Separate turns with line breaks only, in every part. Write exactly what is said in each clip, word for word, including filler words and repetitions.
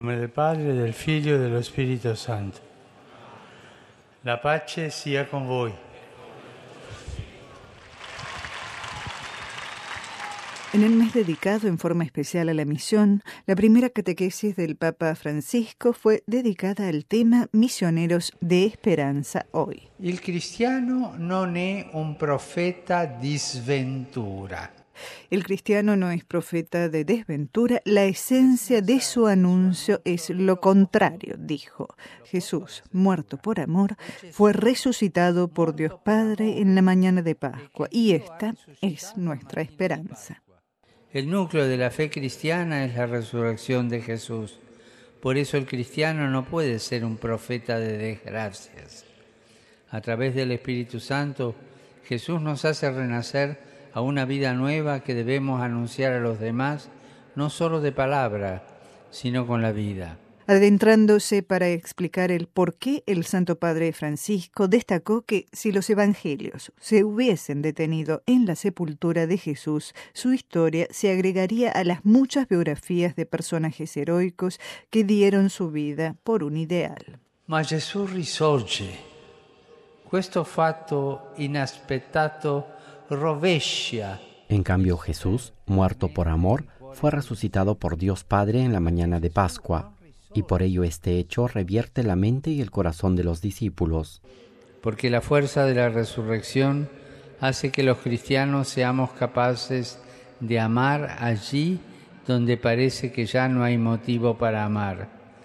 In nome del Padre, del Figlio e dello Spirito Santo. La pace sia con voi.
En el mes dedicado en forma especial a la misión, la primera catequesis del Papa Francisco fue dedicada al tema Misioneros de Esperanza hoy.
Il cristiano non è un profeta di sventura.
El cristiano no es profeta de desventura, la esencia de su anuncio es lo contrario, dijo. Jesús, muerto por amor, fue resucitado por Dios Padre en la mañana de Pascua, y esta es nuestra esperanza.
El núcleo de la fe cristiana es la resurrección de Jesús. Por eso el cristiano no puede ser un profeta de desgracias. A través del Espíritu Santo, Jesús nos hace renacer a una vida nueva que debemos anunciar a los demás, no solo de palabra, sino con la vida.
Adentrándose para explicar el por qué, el Santo Padre Francisco destacó que si los evangelios se hubiesen detenido en la sepultura de Jesús, su historia se agregaría a las muchas biografías de personajes heroicos que dieron su vida por un ideal.
Ma Gesù risorge. Questo fatto inaspettato rovescia.
En cambio, Jesús, muerto por amor, fue resucitado por Dios Padre en la mañana de Pascua, y por ello este hecho revierte la mente y el corazón de los discípulos.
Porque la fuerza de la resurrección hace que los cristianos seamos capaces de amar allí donde parece que ya no hay motivo para amar,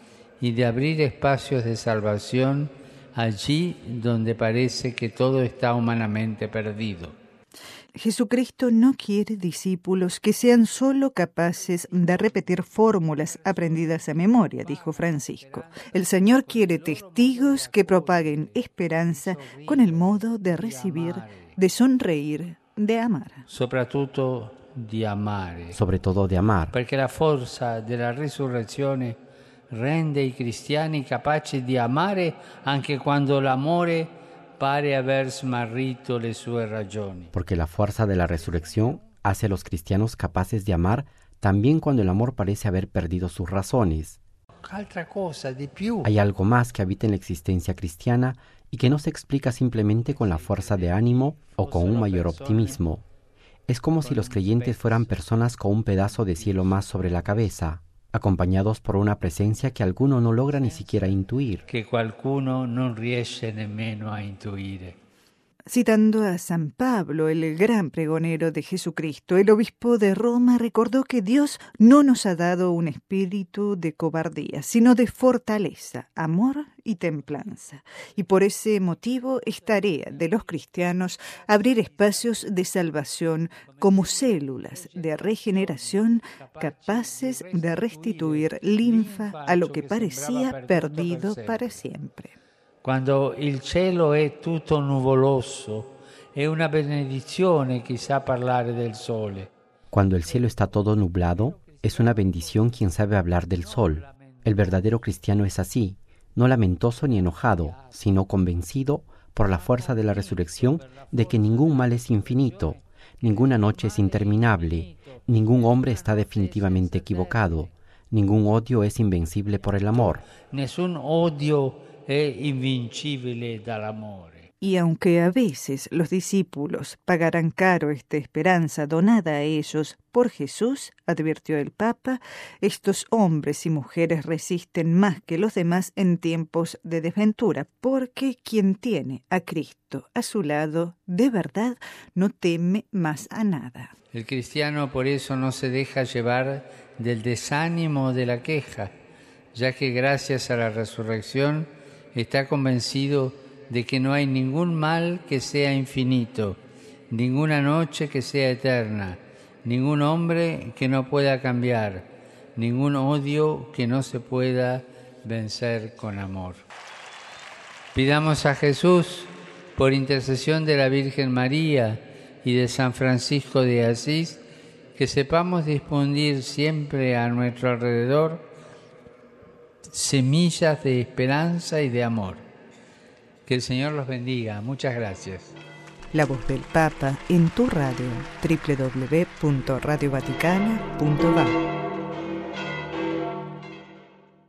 y de abrir espacios de salvación allí donde parece que todo está humanamente perdido.
Jesucristo no quiere discípulos que sean solo capaces de repetir fórmulas aprendidas a memoria, dijo Francisco. El Señor quiere testigos que propaguen esperanza con el modo de recibir, de sonreír, de amar.
Soprattutto di amare.
Sobre todo de amar.
Perché la forza della risurrezione rende i cristiani capaci di amare anche quando l'amore pare haber smarrito le sue ragioni.
Porque la fuerza de la resurrección hace a los cristianos capaces de amar también cuando el amor parece haber perdido sus razones.
Altra cosa di più.
Hay algo más que habita en la existencia cristiana y que no se explica simplemente con la fuerza de ánimo o con un mayor optimismo. Es como si los creyentes fueran personas con un pedazo de cielo más sobre la cabeza, acompañados por una presencia que alguno no logra ni siquiera intuir.
Que qualcuno non riesce nemmeno a intuire.
Citando a San Pablo, el gran pregonero de Jesucristo, el obispo de Roma recordó que Dios no nos ha dado un espíritu de cobardía, sino de fortaleza, amor y templanza. Y por ese motivo es tarea de los cristianos abrir espacios de salvación como células de regeneración capaces de restituir linfa a lo que parecía perdido para siempre.
Quando il cielo è tutto nuvoloso, è una benedizione chi sa parlare del sole.
Cuando el cielo está todo nublado, es una bendición quien sabe hablar del sol. El verdadero cristiano es así, no lamentoso ni enojado, sino convencido por la fuerza de la resurrección de que ningún mal es infinito, ninguna noche es interminable, ningún hombre está definitivamente equivocado, ningún odio es invencible por el amor.
Nessun odio è invincibile dall'amore.
Y aunque a veces los discípulos pagarán caro esta esperanza donada a ellos por Jesús, advirtió el Papa, estos hombres y mujeres resisten más que los demás en tiempos de desventura, porque quien tiene a Cristo a su lado, de verdad, no teme más a nada.
El cristiano por eso no se deja llevar del desánimo o de la queja, ya que gracias a la resurrección está convencido de que no hay ningún mal que sea infinito, ninguna noche que sea eterna, ningún hombre que no pueda cambiar, ningún odio que no se pueda vencer con amor. Pidamos a Jesús, por intercesión de la Virgen María y de San Francisco de Asís, que sepamos difundir siempre a nuestro alrededor semillas de esperanza y de amor. Que el Señor los bendiga. Muchas gracias.
La voz del Papa en tu radio, doble u doble u doble u punto radio vaticana punto va.